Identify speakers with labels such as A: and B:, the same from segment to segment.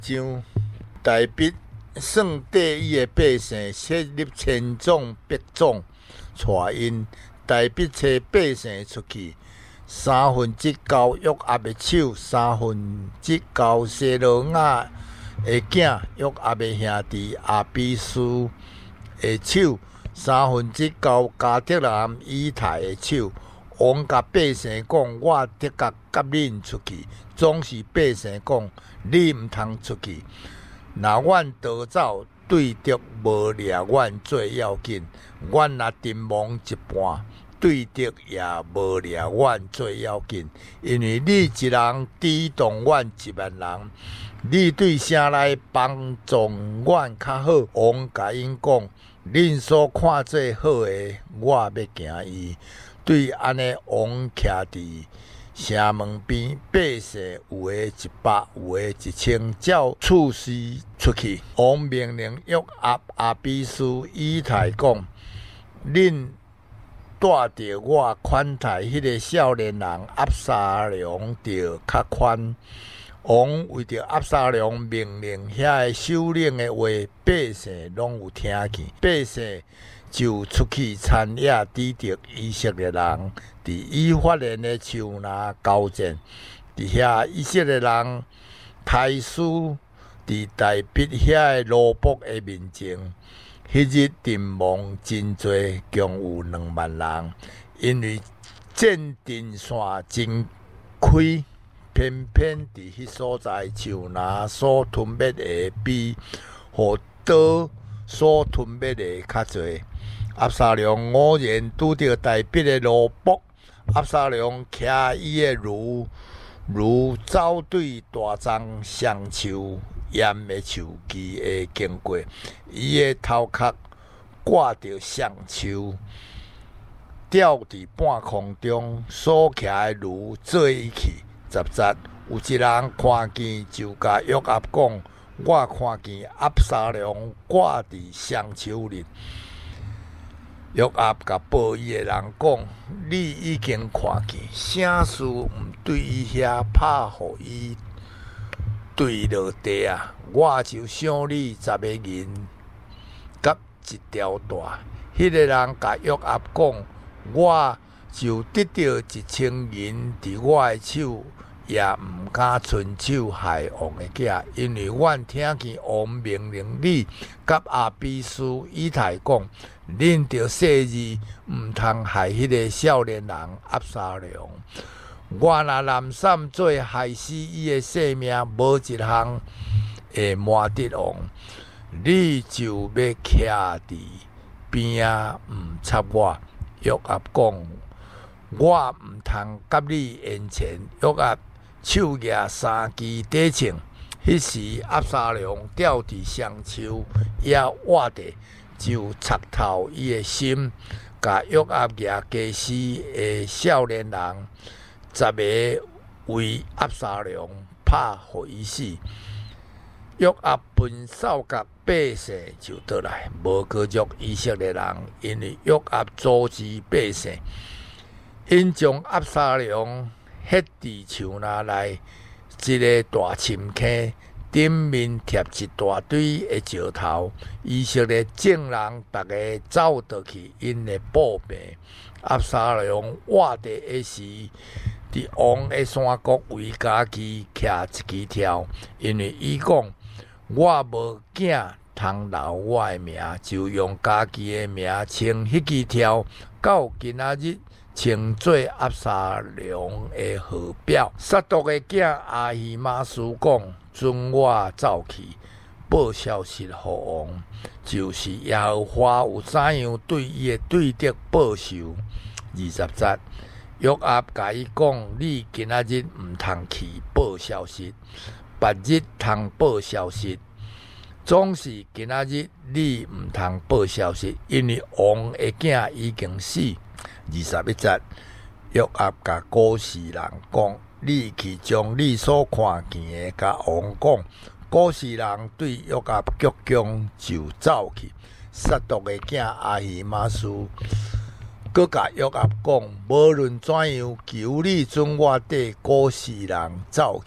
A: 像大笔算地伊的百姓，设立千种百种，带因大笔找百姓出去。9%约押的手，9%交西罗亚的囝约押的兄弟阿比斯的手，9%交加德兰以太的手。王甲百姓讲：我的确甲恁出去，总是百姓讲：你毋通出去。若阮逃走，对敌无掠阮最要紧。阮若阵亡一半，对敌也无掠阮最要紧。因为你一人抵挡阮10000人，你对啥来帮助阮较好？王甲因讲：恁所看做好的，我要行伊。对安尼，王徛伫城门边，百姓有诶100，有诶1000，照次序出去。王命令约押、阿比斯、以太讲：恁带着我款待迄个少年人押沙龙，着较宽。王为着押沙龙命令遐个首领的话，百姓拢有听见。百姓就出去参野抵敌以色列人，伫以法莲的树林交战。伫遐以色列人太师伫大笔遐个罗卜的面前，迄日阵亡真侪，共有20000人。因为战阵线真开，偏偏伫迄所在树林所吞灭的比互刀所吞灭的较侪。押沙龙偶然拄着大笔的罗卜，押沙龙骑伊的如走对大丛橡树严的树枝会经过，伊的头壳挂着橡树，吊伫半空中，所骑的如做伊去杂杂。有一人看见，就甲约押讲：我看见押沙龙挂伫橡树林。约押甲报伊的人讲：你已经看见，啥事毋对伊遐拍互伊坠落地啊？我就赏你10个银甲1条带。迄个人甲约押讲：我就得到1000银伫我的手，也毋敢伸手害王的囝，因为阮听见王命令你甲阿比斯、以太讲。恁着誓字，毋通害迄个少年人押沙龙。我若南闪做害死伊的性命，无一项会瞒得王。你就要徛伫边仔，毋插我。约押讲：我毋通甲你言前。约押手举3支底枪，迄时押沙龙吊伫橡树也活地。就插透伊的心，甲约押举加死的少年人10个为押沙龙拍互伊死。约押分扫甲百姓就倒来，无割辱以色列人，因为约押阻止百姓，因将押沙龙ฮ็伫树林内一个大深坑。顶面贴一大堆的石头，以色列众人逐个走倒去因的步兵。押沙龙活地的时，伫王的山谷为家己徛一支条，因为伊讲：我无囝通留我的名，就用家己的名称迄支条，到今仔日称做押沙龙的号表。撒督的囝阿希玛斯讲：准我走去，报消息互王，就是耶和华有怎样对伊的对敌报仇。20节，约押甲伊讲：你今仔日毋通去报消息，别日通报消息。总是今仔日你毋通报消息，因为王的囝已经死。21节，约押甲古示人讲：你去将你所看见的甲王讲。古示人对约押鞠躬就走去。撒督的囝阿希玛斯佮甲约押讲：无论怎样，求你准我缀古示人走去。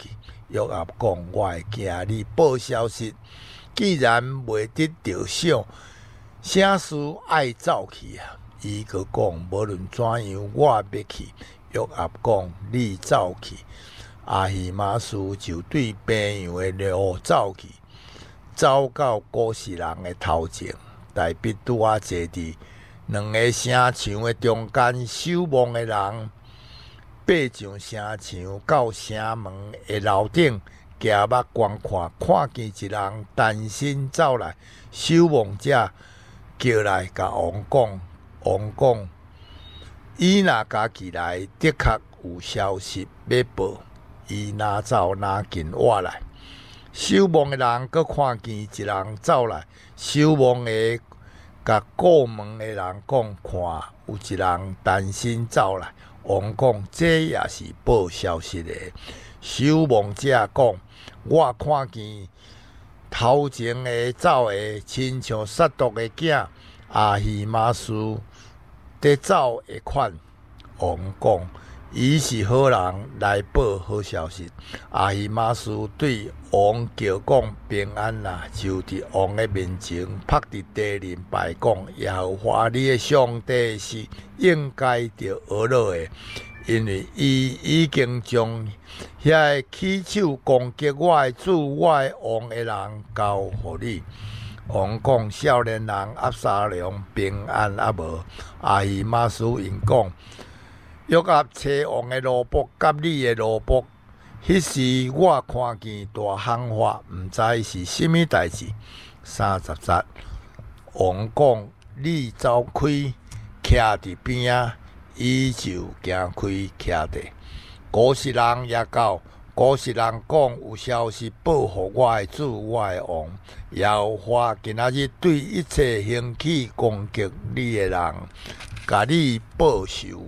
A: 约押讲：我会惊你报消息，既然袂得着赏，啥事爱走去啊？伊佫讲：无论怎样，我要去。约押讲：你走去。阿希玛斯就对平阳的路走去，走到古示人的头前，大必拄啊坐伫两个城墙的中间，守望的人爬上城墙，到城门的楼顶，举目观看，看见一人单身走来，守望者叫来，甲王讲：王讲，伊若家己来，的确有消息要报。伊哪走哪紧活来，守望的人阁看见一人走来，守望的甲过门的人讲：看，有一人单身走来。王讲：这也是报消息的。守望者讲：我看见头前的走的，亲像撒督的囝阿希玛斯在走的款。王讲：伊是好人来报好消息。阿希玛斯对王叫讲：平安啦！就伫王的面前趴伫地面拜讲：耶和华你的上帝是应该着阿乐的，因为伊已经将遐个起手攻击我的主、我的王的人交互你。王讲：少年人押沙龙平安啊无？阿希玛斯因讲：约押找王的罗卜甲你的罗卜，迄时我看见大喊话，毋知是甚物代志。30节，王讲：你走开，徛伫边啊，伊就行开徛地。古实人也到，古实人讲有消息报互我的主、我的王，耶和华今仔日对一切兴起攻击你的人，甲你报仇。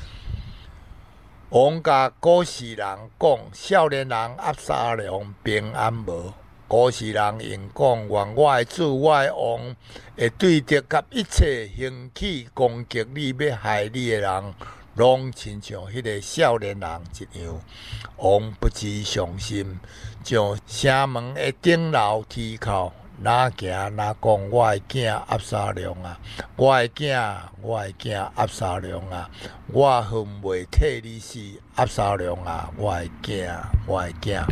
A: 王甲古示人讲：少年人押沙龙平安无？古示人应讲：愿我的主、我的王会对着甲一切兴起攻击你、要害你的人，拢亲像迄个少年人一样。王不知伤心，将城门的顶楼踢靠，哪行哪讲：我的囝押沙龙啊，我的囝，我的囝押沙龙啊，我恨袂替你死，押沙龙啊，我的囝，我的囝。